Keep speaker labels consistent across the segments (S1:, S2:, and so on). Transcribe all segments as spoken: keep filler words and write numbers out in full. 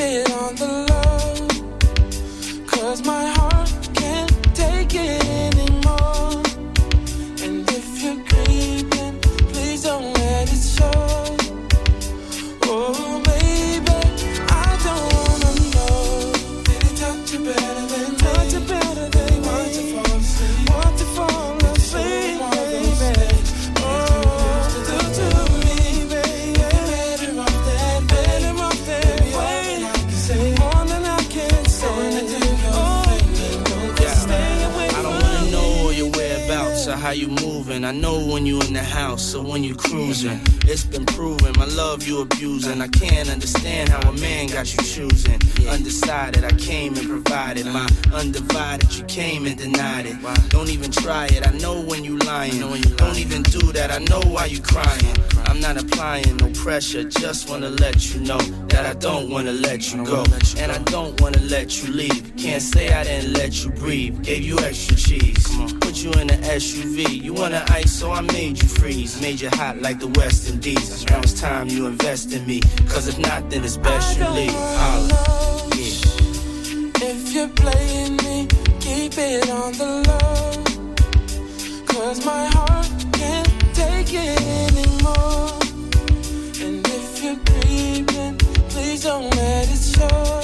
S1: it on the low, 'cause my heart can't take it anymore. And if you're creeping, please don't let it show. Oh baby, I don't wanna know. Did he touch you better than me? Touch you better than me? Want to fall asleep? Want to fall asleep, baby? Oh, do to me, baby. Better off that, better off that way. More than I can say. Oh,
S2: Yeah. I don't wanna know all your whereabouts or how you moving. I know when you in the house or when you cruising. It's been proven, my love you abusing. I can't understand how a man got you choosing. Undecided, I came and provided. My undivided, you came and denied it. Don't even try it, I know when you lying. Don't even do that, I know why you crying. I'm not applying no pressure, just wanna let you know that I don't wanna let you go. And I don't wanna let you leave. Can't say I didn't let you breathe. Gave you extra cheese, put you in the S U V. You wanna ice, so I made you freeze. Made you hot like the West Indies. Now it's time you invest in me, 'cause if not, then it's best you leave. Holla. Yeah.
S1: if you're playing me, keep it on the low, 'cause my heart can't take it anymore. And if you're creeping, please don't let it show.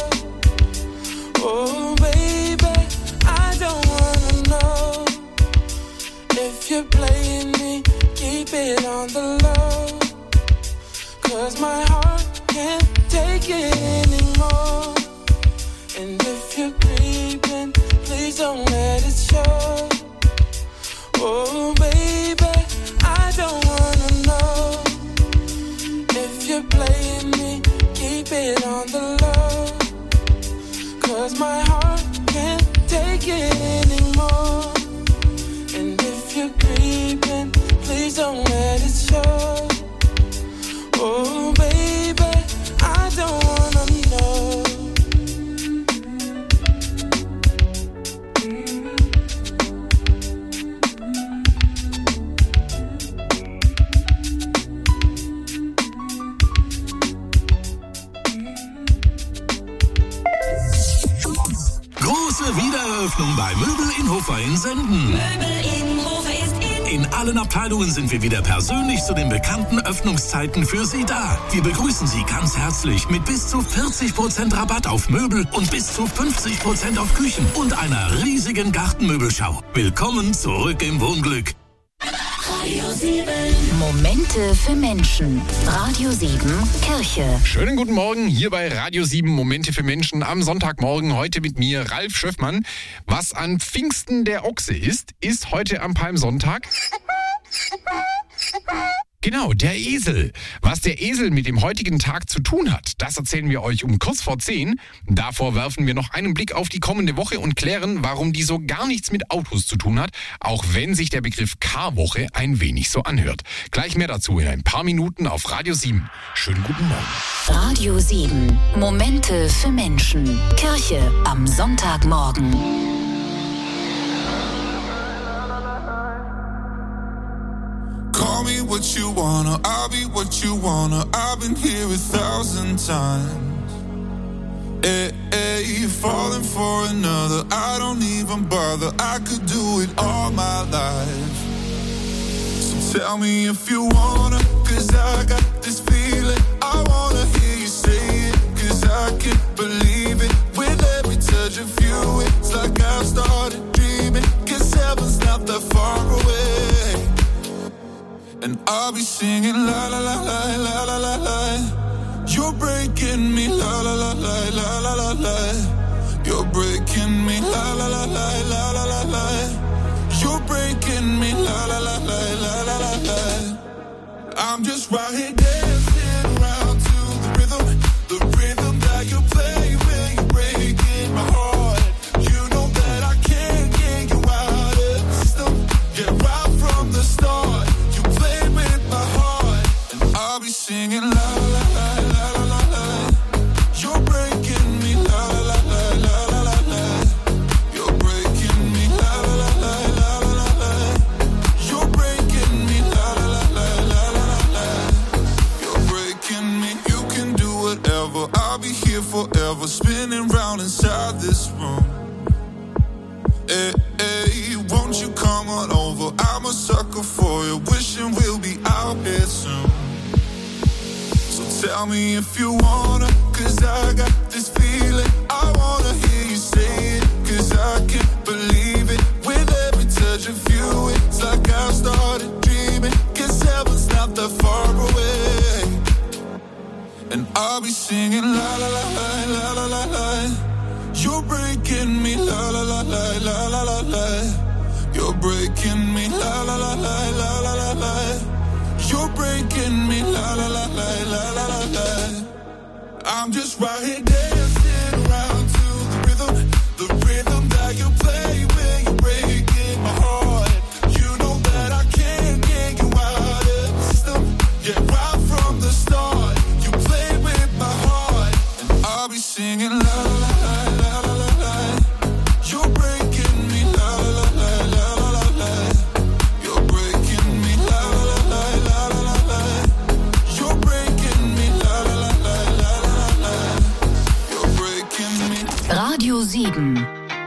S1: Oh baby, I don't wanna know. If you're playing me, keep it on the low, 'cause my heart can't take it anymore. And if you're creeping, please don't let it show. Oh baby, I don't wanna know. If you're playing me, keep it on the low, 'cause my heart can't take it anymore. And if you're creeping, please don't let it show. Oh baby, I don't wanna know.
S3: Große Wiedereröffnung bei Möbel in Hofer in Senden.
S4: Möbel in Hofer ist in.
S3: In allen Abteilungen sind wir wieder persönlich zu den bekannten Öffnungszeiten für Sie da. Wir begrüßen Sie ganz herzlich mit bis zu vierzig Prozent Rabatt auf Möbel und bis zu fünfzig Prozent auf Küchen und einer riesigen Gartenmöbelschau. Willkommen zurück im Wohnglück.
S4: Radio sieben. Momente für Menschen. Radio sieben Kirche.
S5: Schönen guten Morgen hier bei Radio sieben Momente für Menschen am Sonntagmorgen. Heute mit mir Ralf Schöffmann. Was an Pfingsten der Ochse ist, ist heute am Palmsonntag genau, der Esel. Was der Esel mit dem heutigen Tag zu tun hat, das erzählen wir euch um kurz vor zehn. Davor werfen wir noch einen Blick auf die kommende Woche und klären, warum die so gar nichts mit Autos zu tun hat, auch wenn sich der Begriff Karwoche ein wenig so anhört. Gleich mehr dazu in ein paar Minuten auf Radio sieben. Schönen guten Morgen.
S4: Radio sieben. Momente für Menschen. Kirche am Sonntagmorgen.
S6: Call me what you wanna, I'll be what you wanna. I've been here a thousand times. Hey, hey, falling for another, I don't even bother. I could do it all my life. So tell me if you wanna, 'cause I got this feeling. I wanna hear you say it, 'cause I can't believe it. With every touch of you, it's like I've started dreaming. 'Cause heaven's not that far away. And I'll be singing la la la la la la la la. You're breaking me la la la la la la la la. You're breaking me la la la la la la la la. You're breaking me la la la la la la la la. I'm just right here dancing around to the rhythm, the rhythm that you play when you're breaking my heart. You know that I can't get you out of the system. Yeah, right from the start. I'll be singing la la la la la la la. You're breaking me la la la la la la la. You're breaking me la la la la la la la. You're breaking me la la la la la la la. You're whenever, I'll be here forever, spinning round inside this room. Hey, hey, won't you come on over? I'm a sucker for you, wishing we'll be out here soon. So tell me if you wanna, cause I got this feeling. I wanna hear you say it, cause I can't believe it. With every touch of you, it's like I've started dreaming. Cause heaven's not that far away. And I'll be singing la la la la la la la la. You're breaking me, la la la la la la la la. You're breaking me, la la la la la la la la. You're breaking me, la la la la la la la la. I'm just right here dancing around to the rhythm, the rhythm that you play when you're breaking my heart. You know that I can't get you out of the system. Yeah, right from the start, you play with my heart, and I'll be singing la la la.
S4: Radio sieben.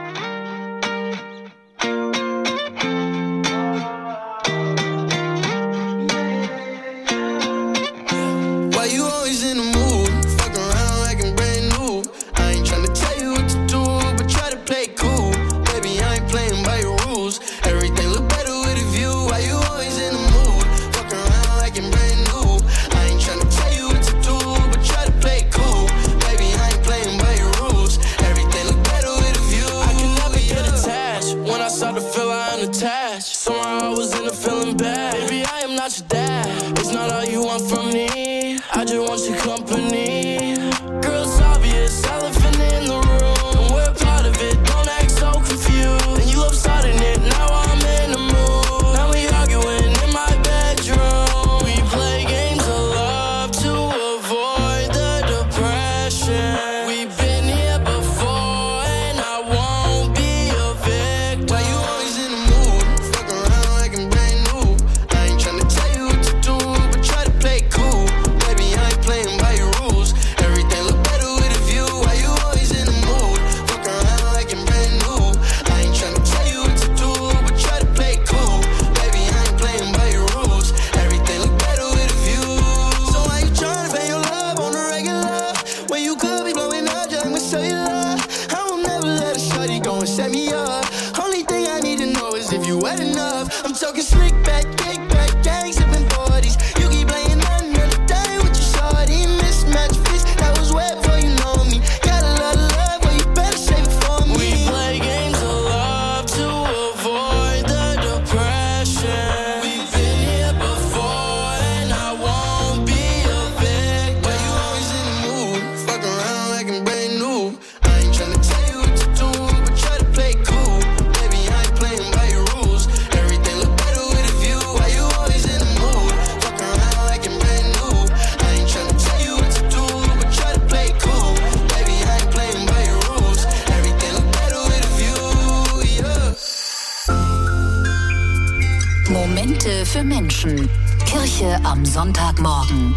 S4: Für Menschen. Kirche am Sonntagmorgen.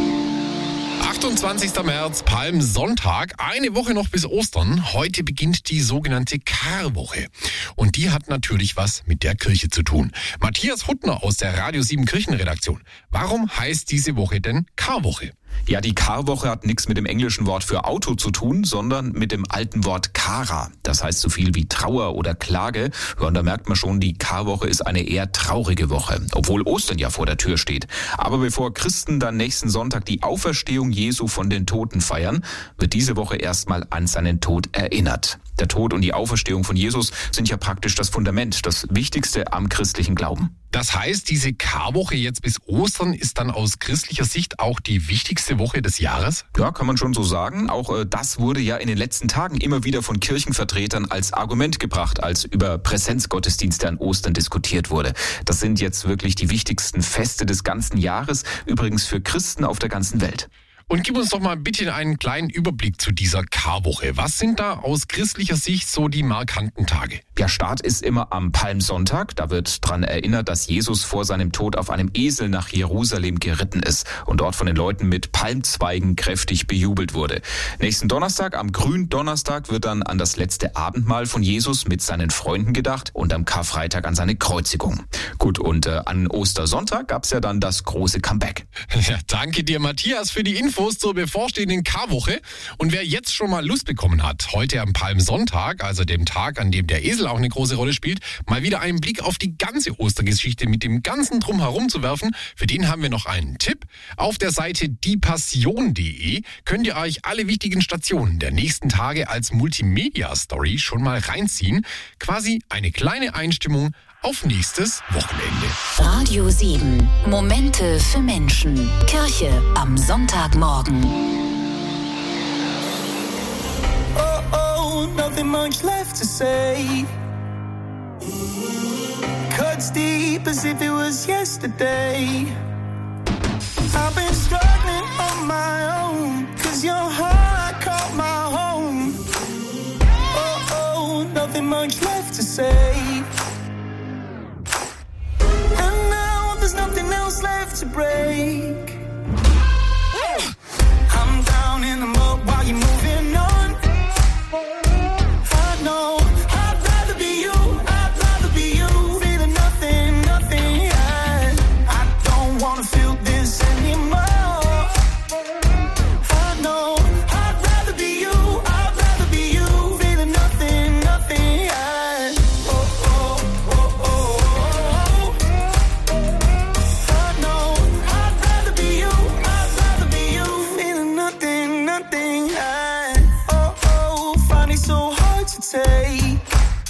S5: achtundzwanzigster März, Palmsonntag, eine Woche noch bis Ostern. Heute beginnt die sogenannte Karwoche. Und die hat natürlich was mit der Kirche zu tun. Matthias Huttner aus der Radio sieben Kirchenredaktion. Warum heißt diese Woche denn Karwoche?
S7: Ja, die Karwoche hat nichts mit dem englischen Wort für Auto zu tun, sondern mit dem alten Wort Kara. Das heißt so viel wie Trauer oder Klage. Ja, und da merkt man schon, die Karwoche ist eine eher traurige Woche, obwohl Ostern ja vor der Tür steht. Aber bevor Christen dann nächsten Sonntag die Auferstehung Jesu von den Toten feiern, wird diese Woche erstmal an seinen Tod erinnert. Der Tod und die Auferstehung von Jesus sind ja praktisch das Fundament, das Wichtigste am christlichen Glauben.
S5: Das heißt, diese Karwoche jetzt bis Ostern ist dann aus christlicher Sicht auch die wichtigste Woche des Jahres?
S7: Ja, kann man schon so sagen. Auch äh, das wurde ja in den letzten Tagen immer wieder von Kirchenvertretern als Argument gebracht, als über Präsenzgottesdienste an Ostern diskutiert wurde. Das sind jetzt wirklich die wichtigsten Feste des ganzen Jahres, übrigens für Christen auf der ganzen Welt.
S5: Und gib uns doch mal bitte einen kleinen Überblick zu dieser Karwoche. Was sind da aus christlicher Sicht so die markanten Tage?
S7: Der Start ist immer am Palmsonntag. Da wird daran erinnert, dass Jesus vor seinem Tod auf einem Esel nach Jerusalem geritten ist und dort von den Leuten mit Palmzweigen kräftig bejubelt wurde. Nächsten Donnerstag, am Gründonnerstag, wird dann an das letzte Abendmahl von Jesus mit seinen Freunden gedacht und am Karfreitag an seine Kreuzigung. Gut, und äh, an Ostersonntag gab es ja dann das große Comeback.
S5: Ja, danke dir, Matthias, für die Infos zur bevorstehenden Karwoche. Und wer jetzt schon mal Lust bekommen hat, heute am Palmsonntag, also dem Tag, an dem der Esel auch eine große Rolle spielt, mal wieder einen Blick auf die ganze Ostergeschichte mit dem ganzen Drumherum zu werfen, für den haben wir noch einen Tipp. Auf der Seite diepassion punkt de könnt ihr euch alle wichtigen Stationen der nächsten Tage als Multimedia-Story schon mal reinziehen. Quasi eine kleine Einstimmung auf nächstes Wochenende.
S4: Radio sieben. Momente für Menschen. Kirche am Sonntagmorgen.
S1: Oh, oh, nothing much left to say. Cuts deep as if it was yesterday. I've been struggling on my own, cause your heart caught my home. Oh, oh, nothing much left to say. And now there's nothing else left to break. I'm down in the mud while you're moving on. I know I'd rather be you, I'd rather be you. Feeling nothing, nothing, yeah. I don't wanna feel this anymore. I know I'd rather be you, I'd rather be you. Feeling nothing, nothing, yeah. Oh, oh, oh, oh, oh. I know I'd rather be you, I'd rather be you. Feeling nothing, nothing, yeah. Oh, oh, find it so hard to take.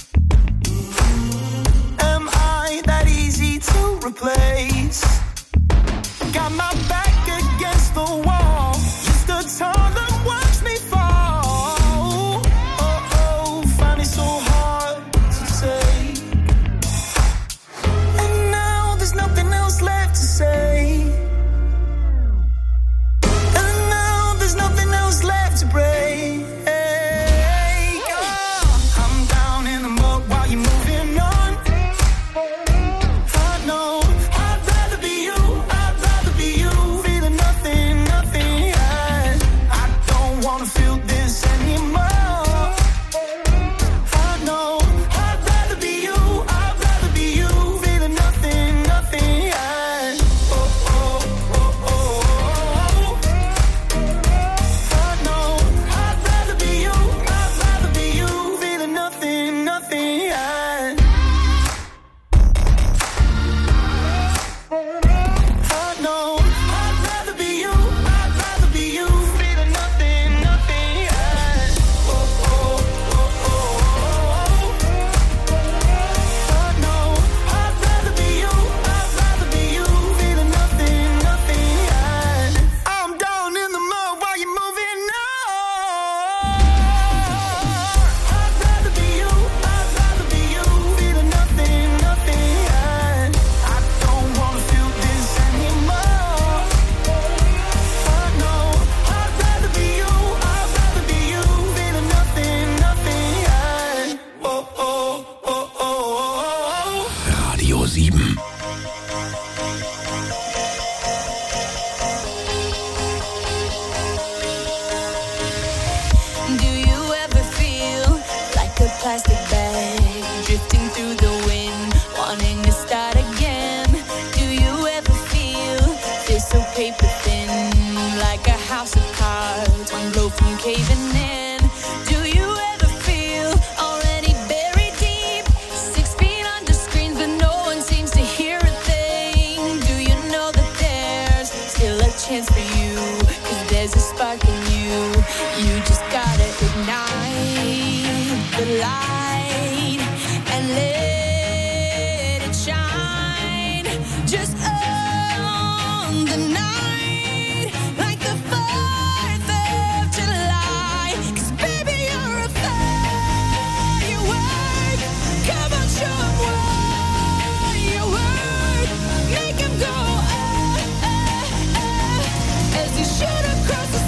S1: Am I that easy to replace? Got my back against the wall. You stood tall and watched me fall. Oh, oh, find it so hard to take. And now there's nothing else left to say. And now there's nothing else left to break. Oh, I'm down in the mud while you're moving on. I know I'd rather be you, I'd rather be you. Feeling nothing, nothing, yeah. I don't wanna feel this anymore. I know I'd rather be you, I'd rather be you. Feeling nothing, nothing, yeah. Oh, oh, oh, oh, oh. I know I'd rather be you, I'd rather be you. Feeling nothing, nothing, yeah. I know I'd rather be you, I'd rather be you. Feeling nothing, nothing, yeah. Oh, oh, oh, oh, oh. I know I'd rather be you, I'd rather be you. Feeling nothing, nothing, yeah. I'm down in the mud while you're moving on. I'd rather be you, I'd rather be you. Feeling nothing, nothing, yeah. I don't wanna feel this anymore. I know I'd rather be you, I'd rather be you. Feeling nothing, nothing, yeah. Oh, oh, oh, oh, oh.
S5: Radio sieben.
S8: Do you ever feel like a plastic bag drifting through the wind, wanting to start again? Do you ever feel this so paper thin, like a house of cards, one blow from caving in? Do you ever feel already buried deep, six feet under screens, but no one seems to hear a thing? Do you know that there's still a chance for you? 'Cause there's a spark in you. You just gotta ignite the light and let it shine. Just on the night, like the fourth of July. 'Cause baby, you're a firework. Come on, show 'em what you work. Make 'em go, ah, ah, ah, as you shoot across the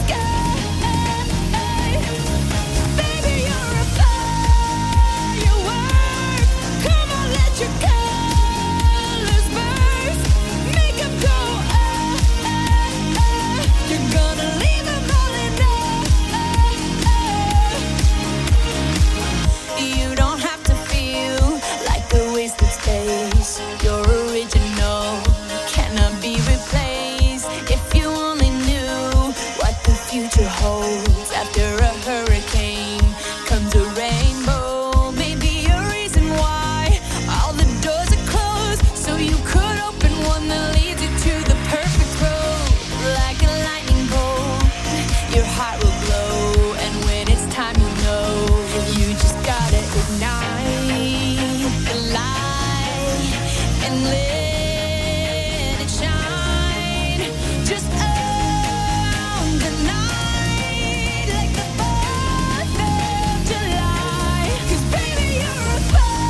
S8: winter holds. After a hurricane comes a rainbow. Maybe a reason why all the doors are closed, so you could open one that leads you to the perfect road. Like a lightning bolt, your heart will glow, and when it's time, you know you just gotta ignite the light and let it shine. Just own the night like the fourth of July. 'Cause baby, you're a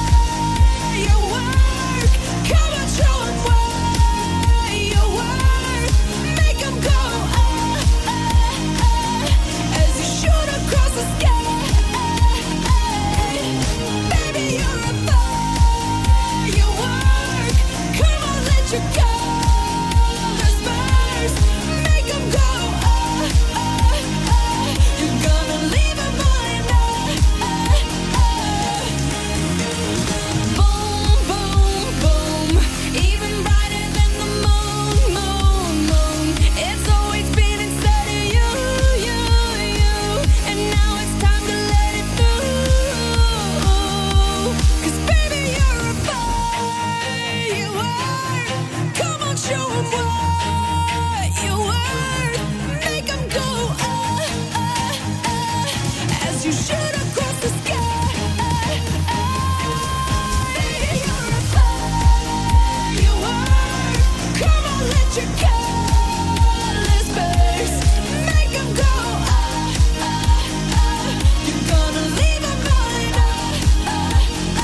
S8: firework. Come on, show 'em what you're worth. Make 'em go ah, ah, ah, as you shoot across the sky. Baby, you're a firework. Come on, let your colors burst. Make 'em go ah, ah, ah. You're gonna leave 'em behind. Ah, ah, ah. Boom, boom, boom. Even brighter than the moon, moon, moon. It's always been inside of you, you, you. And now it's time to let it through. 'Cause baby, you're a firework. Come on, show 'em what you're worth. Make 'em go ah, ah, ah, as you shoot across the sky. Baby, you're a firework. Come on, let your colors burst. Make 'em go ah, ah, ah. You're gonna leave 'em behind. Ah, ah,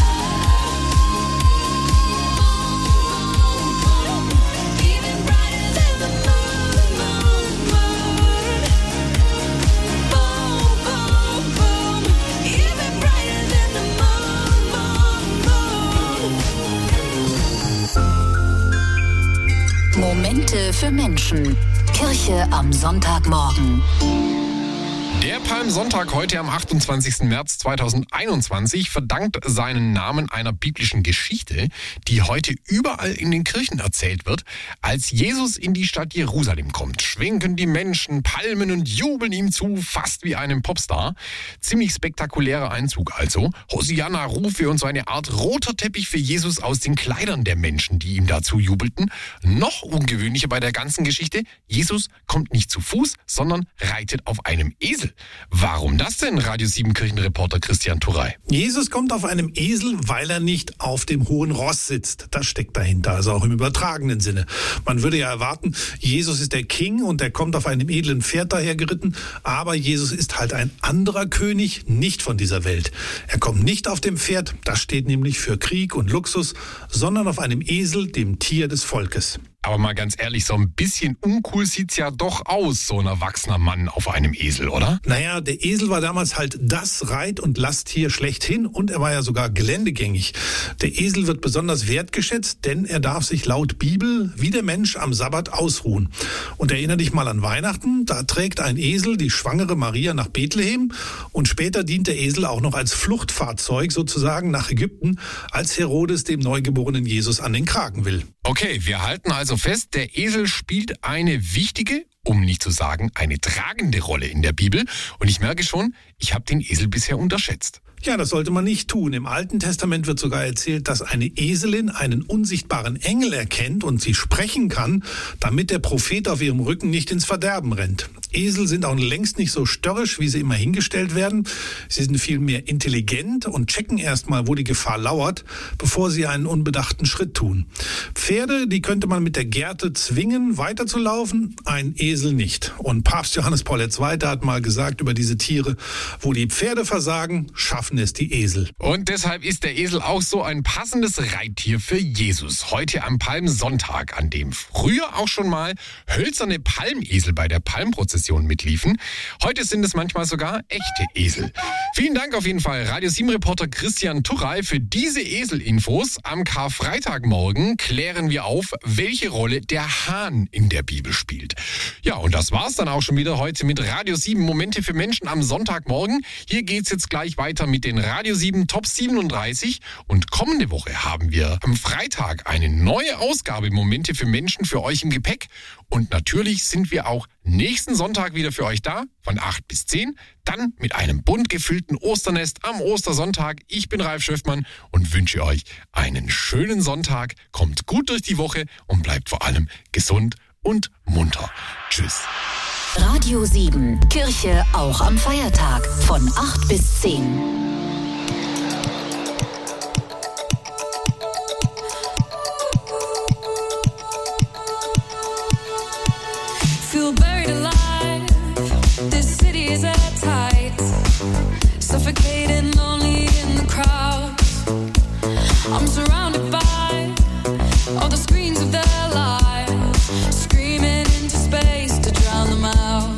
S8: ah. Even brighter than the moon, moon, moon. Boom, boom, boom. Even brighter than the moon, moon, moon.
S4: Momente für Menschen. Kirche am Sonntagmorgen.
S5: Der Palmsonntag heute am achtundzwanzigsten März zweitausendeinundzwanzig verdankt seinen Namen einer biblischen Geschichte, die heute überall in den Kirchen erzählt wird. Als Jesus in die Stadt Jerusalem kommt, schwenken die Menschen Palmen und jubeln ihm zu, fast wie einem Popstar. Ziemlich spektakulärer Einzug also. Hosianna-Rufe und so eine Art roter Teppich für Jesus aus den Kleidern der Menschen, die ihm dazu jubelten. Noch ungewöhnlicher bei der ganzen Geschichte, Jesus kommt nicht zu Fuß, sondern reitet auf einem Esel. Warum das denn, Radio sieben Kirchenreporter Christian Turrey?
S9: Jesus kommt auf einem Esel, weil er nicht auf dem hohen Ross sitzt. Das steckt dahinter, also auch im übertragenen Sinne. Man würde ja erwarten, Jesus ist der King und er kommt auf einem edlen Pferd dahergeritten, aber Jesus ist halt ein anderer König, nicht von dieser Welt. Er kommt nicht auf dem Pferd, das steht nämlich für Krieg und Luxus, sondern auf einem Esel, dem Tier des Volkes.
S5: Aber mal ganz ehrlich, so ein bisschen uncool sieht's ja doch aus, so ein erwachsener Mann auf einem Esel, oder?
S9: Naja, der Esel war damals halt das Reit- und Lasttier schlechthin und er war ja sogar geländegängig. Der Esel wird besonders wertgeschätzt, denn er darf sich laut Bibel wie der Mensch am Sabbat ausruhen. Und erinnere dich mal an Weihnachten, da trägt ein Esel die schwangere Maria nach Bethlehem und später dient der Esel auch noch als Fluchtfahrzeug sozusagen nach Ägypten, als Herodes dem neugeborenen Jesus an den Kragen will.
S5: Okay, wir halten also fest, der Esel spielt eine wichtige, um nicht zu sagen eine tragende Rolle in der Bibel. Und ich merke schon, ich habe den Esel bisher unterschätzt.
S9: Ja, das sollte man nicht tun. Im Alten Testament wird sogar erzählt, dass eine Eselin einen unsichtbaren Engel erkennt und sie sprechen kann, damit der Prophet auf ihrem Rücken nicht ins Verderben rennt. Esel sind auch längst nicht so störrisch, wie sie immer hingestellt werden. Sie sind vielmehr intelligent und checken erstmal, wo die Gefahr lauert, bevor sie einen unbedachten Schritt tun. Pferde, die könnte man mit der Gerte zwingen, weiterzulaufen, ein Esel nicht. Und Papst Johannes Paul der Zweite hat mal gesagt über diese Tiere, wo die Pferde versagen, schaffen es die Esel.
S5: Und deshalb ist der Esel auch so ein passendes Reittier für Jesus. Heute am Palmsonntag, an dem früher auch schon mal hölzerne Palmesel bei der Palmprozession mitliefen. Heute sind es manchmal sogar echte Esel. Vielen Dank auf jeden Fall, Radio sieben Reporter Christian Turrey, für diese Eselinfos. Am Karfreitagmorgen klären wir auf, welche Rolle der Hahn in der Bibel spielt. Ja, und das war's dann auch schon wieder heute mit Radio sieben Momente für Menschen am Sonntagmorgen. Hier geht's jetzt gleich weiter mit den Radio sieben Top siebenunddreißig und kommende Woche haben wir am Freitag eine neue Ausgabe Momente für Menschen für euch im Gepäck und natürlich sind wir auch nächsten Sonntag wieder für euch da, von acht bis zehn. Dann mit einem bunt gefüllten Osternest am Ostersonntag. Ich bin Ralf Schöffmann und wünsche euch einen schönen Sonntag. Kommt gut durch die Woche und bleibt vor allem gesund und munter. Tschüss.
S4: Radio sieben, Kirche auch am Feiertag von acht bis zehn.
S8: Feel buried alive. This city is at tight. Suffocating, lonely in the crowds. I'm surrounded by all the screens of their lives, screaming into space to drown them out.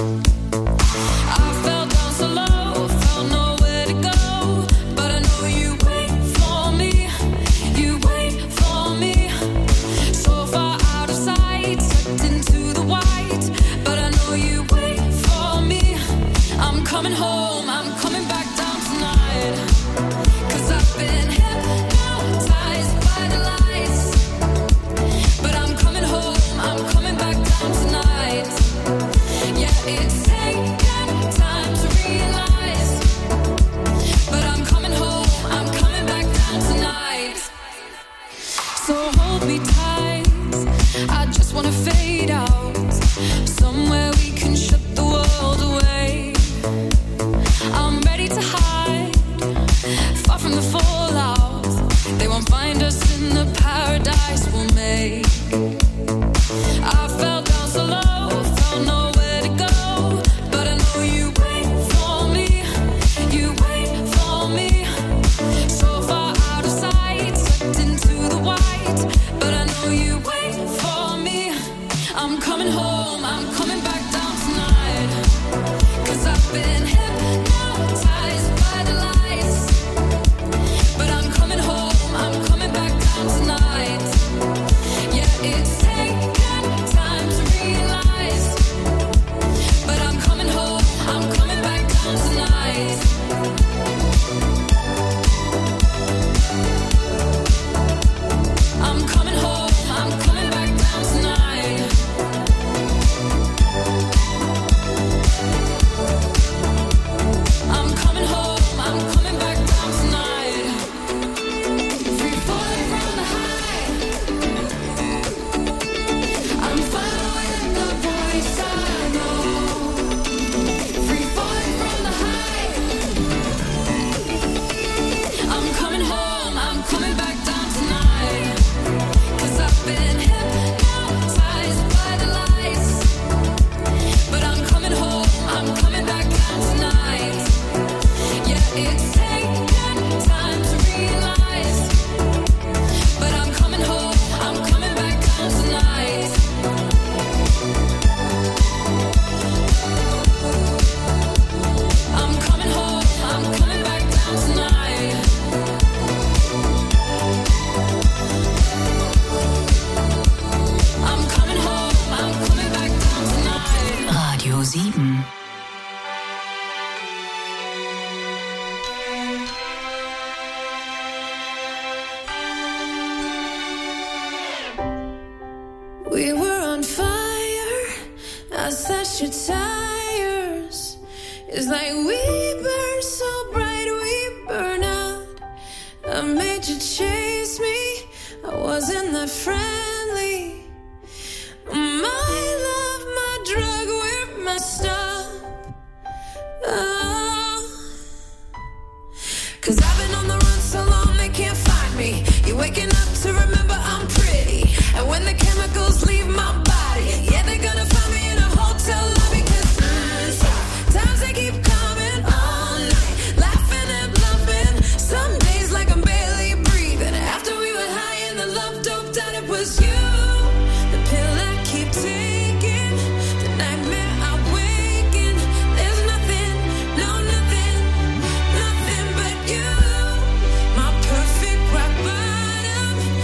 S8: I fell down so low, felt nowhere to go, but I know you wait for me. You wait for me. So far out of sight, sucked into the white, but I know you wait for me. I'm coming home, I'm coming back down tonight, 'cause I've been hypnotized by the lights, but I'm coming home, I'm coming back down tonight. Yeah, it's taken time to realize, but I'm coming home, I'm coming back down tonight. So hold me tight, I just wanna fade out, somewhere we can shut the world away. I'm ready to hide, far from the fallout. They won't find us in the paradise we'll make. I fell down so low, found nowhere to go, but I know you wait for me. You wait for me. So far out of sight, sucked into the white, but I know you wait for me. I'm coming home, I'm coming back down tonight, 'cause I've been hypnotized by the lights, but I'm coming home, I'm coming back down tonight. Yeah, it's taken time to realize, but I'm coming home, I'm coming back down tonight. I'm coming home, I'm coming back down tonight. I'm coming home, I'm coming back down tonight. Free falling from the high, I'm following the voice I know. Free falling from the high, I'm coming home, I'm coming back down tonight, 'cause I've been hypnotized by the lights, but I'm coming home, I'm coming back down tonight. Yeah, it's taken time to realize, but I'm coming home, I'm coming back down tonight. I'm coming home, I'm coming back down tonight. I'm coming home, I'm coming back down tonight.
S4: Radio sieben.
S8: We were on fire, I slashed your tires. It's like we burn so bright, we burn out. I made you chase me, I wasn't that friendly. My love, my drug, we're messed up. Oh. 'Cause I've been on the run so long they can't find me. You're waking up to remember I'm pretty, and when the chemicals leave my body, yeah, they're gonna find me in a hotel lobby. 'Cause mm, times they keep coming all night, laughing and bluffing. Some days like I'm barely breathing. After we were high and the love doped out, it was you, the pill I keep taking, the nightmare I wake in. There's nothing, no nothing, nothing but you. My perfect rock bottom,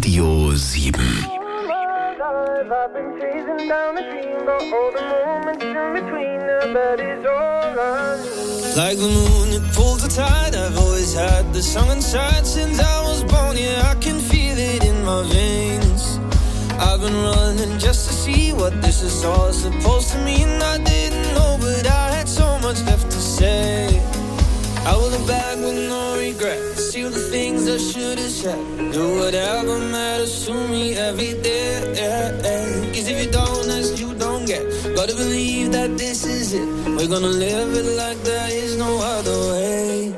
S3: Radio sieben.
S1: Like the moon, it pulls the tide. I've always had the song inside since I was born. Yeah, I can feel it in my veins. I've been running just to see what this is all supposed to mean. I didn't know, but I had so much left to say. I will look back with no regret. See all the things I should have said. Do whatever matters to me every day. Cause if you don't ask, you don't get. Gotta believe that this is it. We're gonna live it like there is no other way.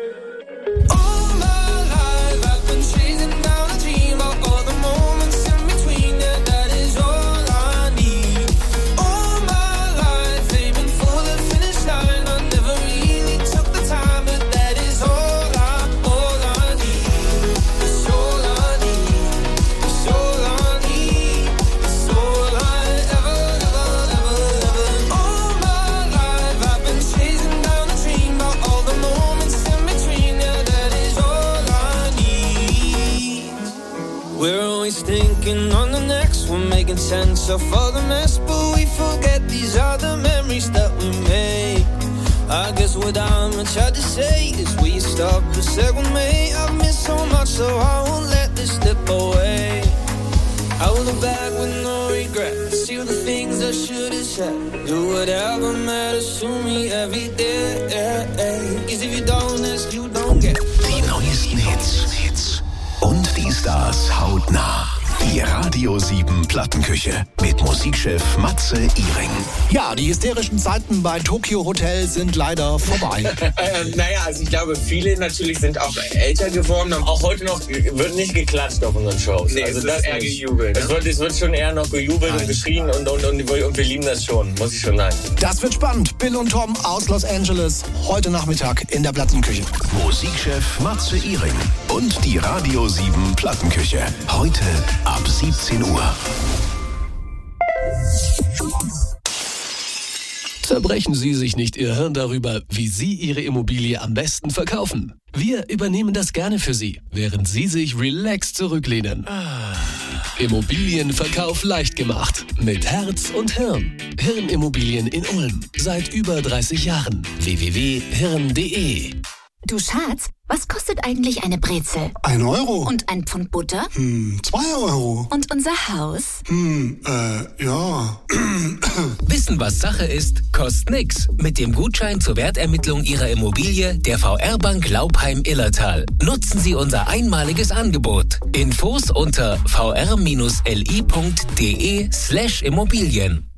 S1: All my life I've been chasing down a dream of all the moments in between. Yeah, that is all I need. All my life aiming for the finish line. I never really took the time, but that is all I, all I need. It's all I need. It's all I need. It's all I ever, ever, ever, ever. All my life I've been chasing down a dream of all the moments in between. Yeah, that is all I need. We're always thinking on the next one, making sense of all the mess, but we forget these are the memories that we make. I guess what I'm trying to say is will you stop a second, mate? I've missed so much, so I won't let this slip away. I will look back with no regret. See all the things I should have said. Do whatever matters to me every day. Cause if you don't ask, you don't get.
S3: Die neuesten Hits, Hits und die Stars hautnah. Die Radio sieben Plattenküche mit Musikchef Matze Iring.
S10: Ja, die hysterischen Zeiten bei Tokyo Hotel sind leider vorbei.
S11: äh, naja, also ich glaube, viele natürlich sind auch älter geworden. Auch heute noch wird nicht geklatscht auf unseren Shows.
S12: Nee,
S11: also
S12: es
S11: das
S12: ist eher
S11: nicht.
S12: gejubelt.
S11: Es wird, es wird schon eher noch gejubelt
S10: Nein.
S11: und geschrien und, und, und, und wir lieben das schon, muss ich schon sagen.
S10: Das wird spannend. Bill und Tom aus Los Angeles heute Nachmittag in der Plattenküche.
S3: Musikchef Matze Iring und die Radio sieben Plattenküche. Heute ab siebzehn Uhr.
S13: Zerbrechen Sie sich nicht Ihr Hirn darüber, wie Sie Ihre Immobilie am besten verkaufen. Wir übernehmen das gerne für Sie, während Sie sich relaxed zurücklehnen. Immobilienverkauf leicht gemacht. Mit Herz und Hirn. Hirnimmobilien in Ulm. Seit über dreißig Jahren. w w w punkt hirn punkt d e.
S14: Du Schatz, was kostet eigentlich eine Brezel?
S15: Ein Euro.
S14: Und ein Pfund Butter?
S15: Hm, zwei Euro.
S14: Und unser Haus?
S15: Hm, äh, ja.
S16: Wissen, was Sache ist, kostet nix. Mit dem Gutschein zur Wertermittlung Ihrer Immobilie der V R-Bank Laupheim-Illertal. Nutzen Sie unser einmaliges Angebot. Infos unter v r l i punkt d e slash Immobilien.